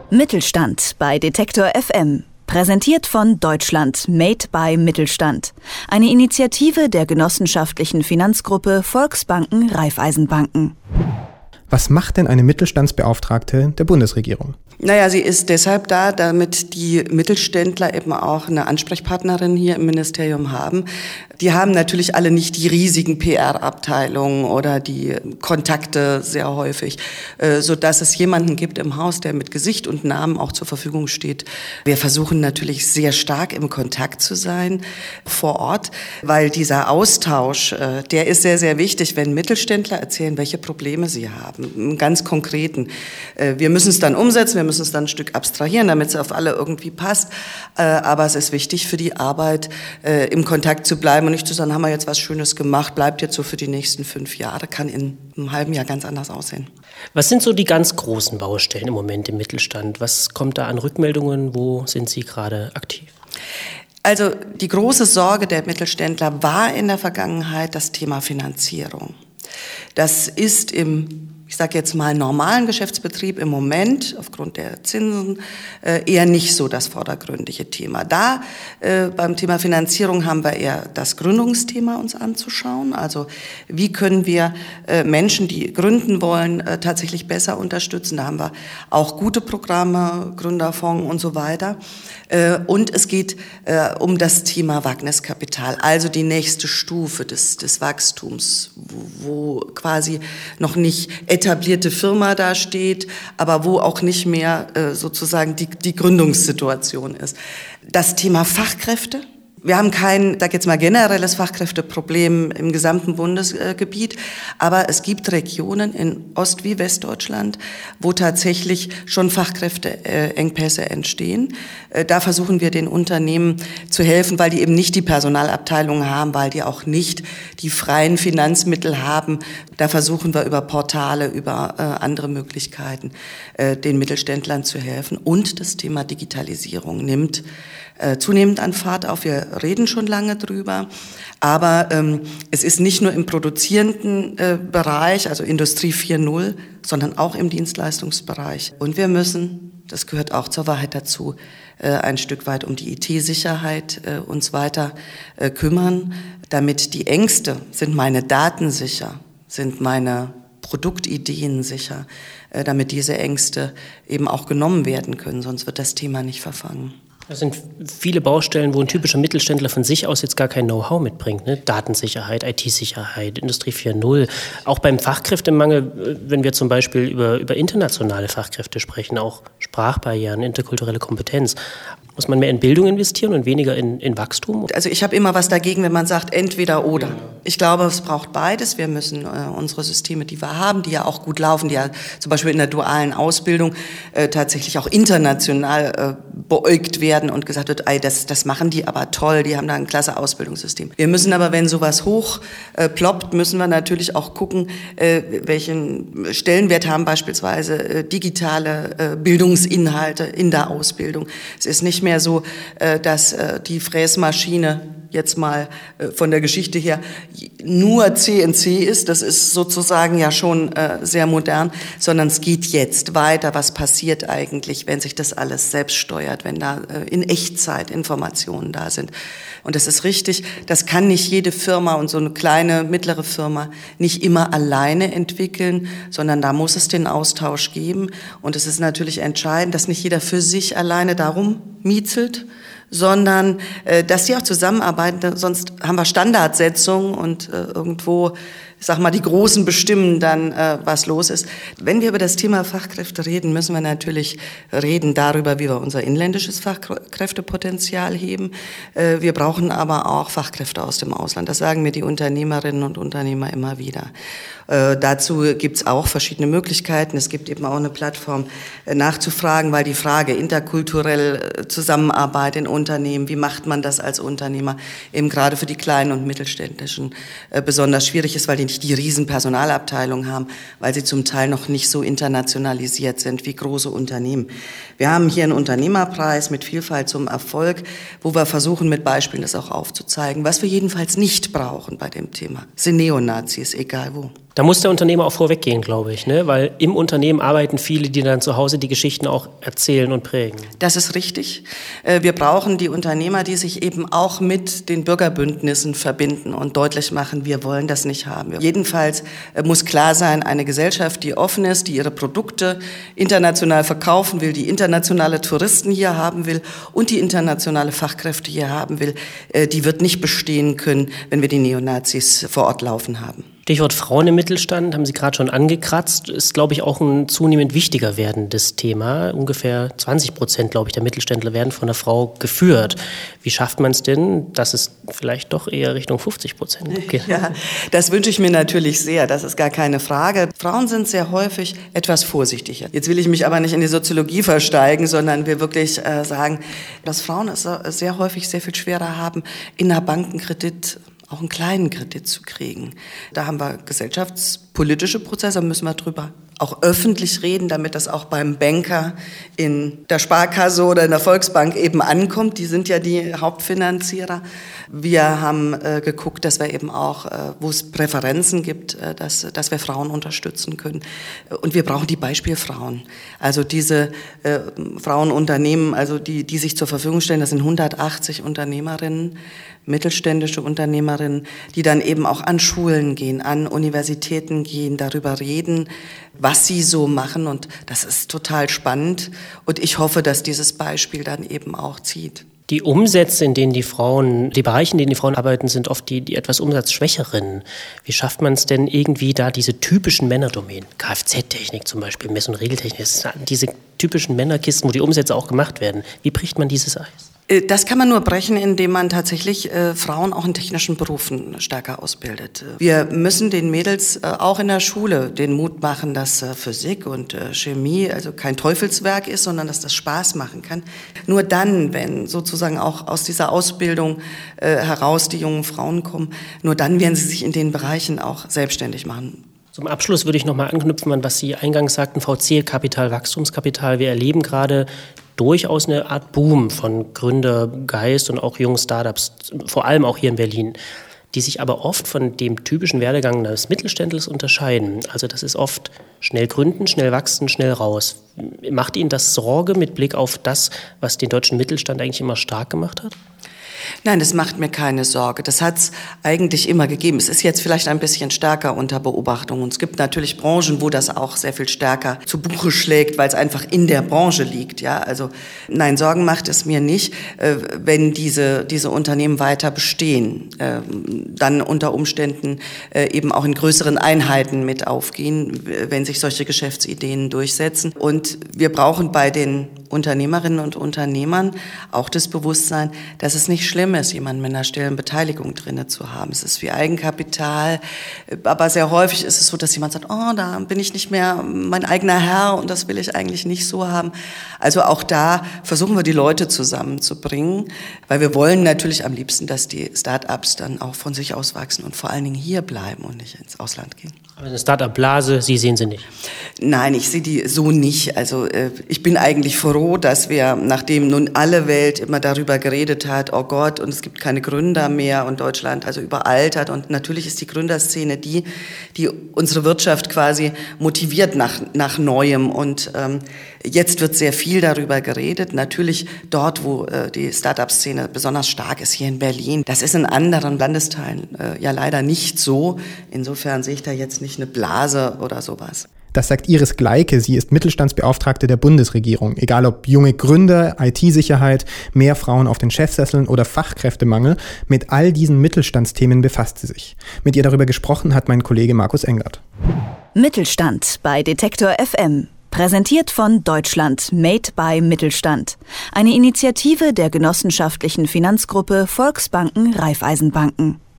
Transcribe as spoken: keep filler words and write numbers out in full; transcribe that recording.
Mittelstand bei Detektor F M. Präsentiert von Deutschland Made by Mittelstand. Eine Initiative der genossenschaftlichen Finanzgruppe Volksbanken Raiffeisenbanken. Was macht denn eine Mittelstandsbeauftragte der Bundesregierung? Naja, sie ist deshalb da, damit die Mittelständler eben auch eine Ansprechpartnerin hier im Ministerium haben. Die haben natürlich alle nicht die riesigen P R-Abteilungen oder die Kontakte sehr häufig, sodass es jemanden gibt im Haus, der mit Gesicht und Namen auch zur Verfügung steht. Wir versuchen natürlich sehr stark im Kontakt zu sein vor Ort, weil dieser Austausch, der ist sehr, sehr wichtig, wenn Mittelständler erzählen, welche Probleme sie haben, im ganz Konkreten. Wir müssen es dann umsetzen, wir müssen es dann ein Stück abstrahieren, damit es auf alle irgendwie passt. Aber es ist wichtig für die Arbeit, im Kontakt zu bleiben und nicht zu sagen, haben wir jetzt was Schönes gemacht, bleibt jetzt so für die nächsten fünf Jahre, kann in einem halben Jahr ganz anders aussehen. Was sind so die ganz großen Baustellen im Moment im Mittelstand? Was kommt da an Rückmeldungen? Wo sind Sie gerade aktiv? Also die große Sorge der Mittelständler war in der Vergangenheit das Thema Finanzierung. Das ist im ich sage jetzt mal, normalen Geschäftsbetrieb im Moment aufgrund der Zinsen äh, eher nicht so das vordergründige Thema. Da äh, beim Thema Finanzierung haben wir eher das Gründungsthema uns anzuschauen. Also wie können wir äh, Menschen, die gründen wollen, äh, tatsächlich besser unterstützen. Da haben wir auch gute Programme, Gründerfonds und so weiter. Äh, und es geht äh, um das Thema Wagniskapital, also die nächste Stufe des, des Wachstums, wo, wo quasi noch nicht etablierte Firma da steht, aber wo auch nicht mehr äh, sozusagen die, die Gründungssituation ist. Das Thema Fachkräfte. Wir haben kein, sag jetzt mal, generelles Fachkräfteproblem im gesamten Bundesgebiet, aber es gibt Regionen in Ost- wie Westdeutschland, wo tatsächlich schon Fachkräfteengpässe entstehen. Da versuchen wir den Unternehmen zu helfen, weil die eben nicht die Personalabteilung haben, weil die auch nicht die freien Finanzmittel haben. Da versuchen wir über Portale, über äh, andere Möglichkeiten, äh, den Mittelständlern zu helfen. Und das Thema Digitalisierung nimmt äh, zunehmend an Fahrt auf. Wir reden schon lange drüber, aber ähm, es ist nicht nur im produzierenden äh, Bereich, also Industrie vier Punkt null, sondern auch im Dienstleistungsbereich. Und wir müssen, das gehört auch zur Wahrheit dazu, äh, ein Stück weit um die I T-Sicherheit äh, uns weiter äh, kümmern, damit die Ängste, sind meine Daten sicher, sind meine Produktideen sicher, äh, damit diese Ängste eben auch genommen werden können, sonst wird das Thema nicht verfangen. Das sind viele Baustellen, wo ein typischer Mittelständler von sich aus jetzt gar kein Know-how mitbringt. Ne? Datensicherheit, I T-Sicherheit, Industrie vier Punkt null. Auch beim Fachkräftemangel, wenn wir zum Beispiel über, über internationale Fachkräfte sprechen, auch Sprachbarrieren, interkulturelle Kompetenz. Muss man mehr in Bildung investieren und weniger in, in Wachstum? Also ich habe immer was dagegen, wenn man sagt entweder oder. Ich glaube, es braucht beides. Wir müssen äh, unsere Systeme, die wir haben, die ja auch gut laufen, die ja zum Beispiel in der dualen Ausbildung äh, tatsächlich auch international äh, beäugt werden und gesagt wird, ey, das, das machen die aber toll, die haben da ein klasse Ausbildungssystem. Wir müssen aber, wenn sowas hoch äh, ploppt, müssen wir natürlich auch gucken, äh, welchen Stellenwert haben beispielsweise äh, digitale äh, Bildungsinhalte in der Ausbildung. Es ist nicht mehr so, äh, dass äh, die Fräsmaschine jetzt mal äh, von der Geschichte her nur C N C ist, das ist sozusagen ja schon äh, sehr modern, sondern es geht jetzt weiter, was passiert eigentlich, wenn sich das alles selbst steuert, wenn da äh, in Echtzeit Informationen da sind. Und das ist richtig, das kann nicht jede Firma und so eine kleine, mittlere Firma nicht immer alleine entwickeln, sondern da muss es den Austausch geben. Und es ist natürlich entscheidend, dass nicht jeder für sich alleine darum miezelt, sondern äh, dass sie auch zusammenarbeiten, sonst haben wir Standardsetzungen und äh, irgendwo, ich sag mal, die Großen bestimmen dann, äh, was los ist. Wenn wir über das Thema Fachkräfte reden, müssen wir natürlich reden darüber, wie wir unser inländisches Fachkräftepotenzial heben. Äh, wir brauchen aber auch Fachkräfte aus dem Ausland. Das sagen mir die Unternehmerinnen und Unternehmer immer wieder. Äh, dazu gibt's auch verschiedene Möglichkeiten. Es gibt eben auch eine Plattform äh, nachzufragen, weil die Frage interkulturell äh, Zusammenarbeit in Unternehmen, wie macht man das als Unternehmer, eben gerade für die kleinen und mittelständischen äh, besonders schwierig ist, weil die nicht die riesen Personalabteilung haben, weil sie zum Teil noch nicht so internationalisiert sind wie große Unternehmen. Wir haben hier einen Unternehmerpreis mit Vielfalt zum Erfolg, wo wir versuchen, mit Beispielen das auch aufzuzeigen. Was wir jedenfalls nicht brauchen bei dem Thema, sind Neonazis, egal wo. Da muss der Unternehmer auch vorweggehen, glaube ich, ne? Weil im Unternehmen arbeiten viele, die dann zu Hause die Geschichten auch erzählen und prägen. Das ist richtig. Wir brauchen die Unternehmer, die sich eben auch mit den Bürgerbündnissen verbinden und deutlich machen, wir wollen das nicht haben. Jedenfalls muss klar sein, eine Gesellschaft, die offen ist, die ihre Produkte international verkaufen will, die internationale Touristen hier haben will und die internationale Fachkräfte hier haben will, die wird nicht bestehen können, wenn wir die Neonazis vor Ort laufen haben. Stichwort Frauen im Mittelstand, haben Sie gerade schon angekratzt, ist, glaube ich, auch ein zunehmend wichtiger werdendes Thema. Ungefähr zwanzig Prozent, glaube ich, der Mittelständler werden von einer Frau geführt. Wie schafft man es denn, dass es vielleicht doch eher Richtung fünfzig Prozent geht? Ja, das wünsche ich mir natürlich sehr, das ist gar keine Frage. Frauen sind sehr häufig etwas vorsichtiger. Jetzt will ich mich aber nicht in die Soziologie versteigen, sondern wir wirklich äh, sagen, dass Frauen es sehr häufig sehr viel schwerer haben, in einer Bankenkredit auch einen kleinen Kredit zu kriegen. Da haben wir gesellschaftspolitische Prozesse, da müssen wir drüber auch öffentlich reden, damit das auch beim Banker in der Sparkasse oder in der Volksbank eben ankommt. Die sind ja die Hauptfinanzierer. Wir haben äh, geguckt, dass wir eben auch, äh, wo es Präferenzen gibt, äh, dass, dass wir Frauen unterstützen können. Und wir brauchen die Beispielfrauen. Also diese äh, Frauenunternehmen, also die, die sich zur Verfügung stellen, das sind hundertachtzig Unternehmerinnen, mittelständische Unternehmerinnen, die dann eben auch an Schulen gehen, an Universitäten gehen, darüber reden, was sie so machen, und das ist total spannend, und ich hoffe, dass dieses Beispiel dann eben auch zieht. Die Umsätze, in denen die Frauen, die Bereiche, in denen die Frauen arbeiten, sind oft die, die etwas umsatzschwächeren. Wie schafft man es denn irgendwie da, diese typischen Männerdomänen, Kfz-Technik zum Beispiel, Mess- und Regeltechnik, diese typischen Männerkisten, wo die Umsätze auch gemacht werden, wie bricht man dieses Eis? Das kann man nur brechen, indem man tatsächlich äh, Frauen auch in technischen Berufen stärker ausbildet. Wir müssen den Mädels äh, auch in der Schule den Mut machen, dass äh, Physik und äh, Chemie also kein Teufelswerk ist, sondern dass das Spaß machen kann. Nur dann, wenn sozusagen auch aus dieser Ausbildung äh, heraus die jungen Frauen kommen, nur dann werden sie sich in den Bereichen auch selbstständig machen. Zum Abschluss würde ich noch mal anknüpfen an, was Sie eingangs sagten, V C-Kapital, Wachstumskapital. Wir erleben gerade durchaus eine Art Boom von Gründergeist und auch jungen Startups, vor allem auch hier in Berlin, die sich aber oft von dem typischen Werdegang des Mittelständlers unterscheiden. Also das ist oft schnell gründen, schnell wachsen, schnell raus. Macht Ihnen das Sorge mit Blick auf das, was den deutschen Mittelstand eigentlich immer stark gemacht hat? Nein, das macht mir keine Sorge. Das hat es eigentlich immer gegeben. Es ist jetzt vielleicht ein bisschen stärker unter Beobachtung. Und es gibt natürlich Branchen, wo das auch sehr viel stärker zu Buche schlägt, weil es einfach in der Branche liegt. Ja, also nein, Sorgen macht es mir nicht, äh, wenn diese diese Unternehmen weiter bestehen, äh, dann unter Umständen äh, eben auch in größeren Einheiten mit aufgehen, wenn sich solche Geschäftsideen durchsetzen. Und wir brauchen bei den Unternehmerinnen und Unternehmern auch das Bewusstsein, dass es nicht schlimm ist, jemanden mit einer stillen Beteiligung drinne zu haben. Es ist wie Eigenkapital, aber sehr häufig ist es so, dass jemand sagt, oh, da bin ich nicht mehr mein eigener Herr und das will ich eigentlich nicht so haben. Also auch da versuchen wir, die Leute zusammenzubringen, weil wir wollen natürlich am liebsten, dass die Start-ups dann auch von sich aus wachsen und vor allen Dingen hier bleiben und nicht ins Ausland gehen. Aber eine Start-up-Blase, Sie sehen sie nicht? Nein, ich sehe die so nicht. Also äh, ich bin eigentlich froh, dass wir, nachdem nun alle Welt immer darüber geredet hat, oh Gott, und es gibt keine Gründer mehr und Deutschland also überaltert, und natürlich ist die Gründerszene die, die unsere Wirtschaft quasi motiviert nach, nach Neuem, und ähm, jetzt wird sehr viel darüber geredet. Natürlich dort, wo äh, die Start-up-Szene besonders stark ist, hier in Berlin. Das ist in anderen Landesteilen äh, ja leider nicht so. Insofern sehe ich da jetzt nicht eine Blase oder sowas. Das sagt Iris Gleike, sie ist Mittelstandsbeauftragte der Bundesregierung. Egal ob junge Gründer, I T-Sicherheit, mehr Frauen auf den Chefsesseln oder Fachkräftemangel, mit all diesen Mittelstandsthemen befasst sie sich. Mit ihr darüber gesprochen hat mein Kollege Markus Engert. Mittelstand bei Detektor F M. Präsentiert von Deutschland Made by Mittelstand. Eine Initiative der genossenschaftlichen Finanzgruppe Volksbanken Raiffeisenbanken.